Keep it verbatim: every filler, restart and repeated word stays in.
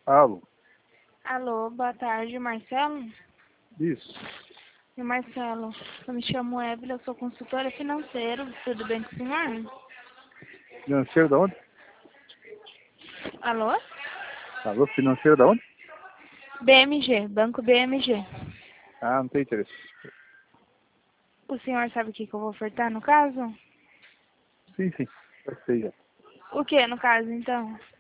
Alô? Alô, boa tarde, Marcelo? Isso. E Marcelo, eu me chamo Evelyn, eu sou consultora financeira, tudo bem com o senhor? Financeiro da onde? Alô? Alô, financeiro da onde? B M G, Banco B M G. Ah, não tem interesse. O senhor sabe o que, que eu vou ofertar no caso? Sim, sim. Eu sei já. O que no caso, então?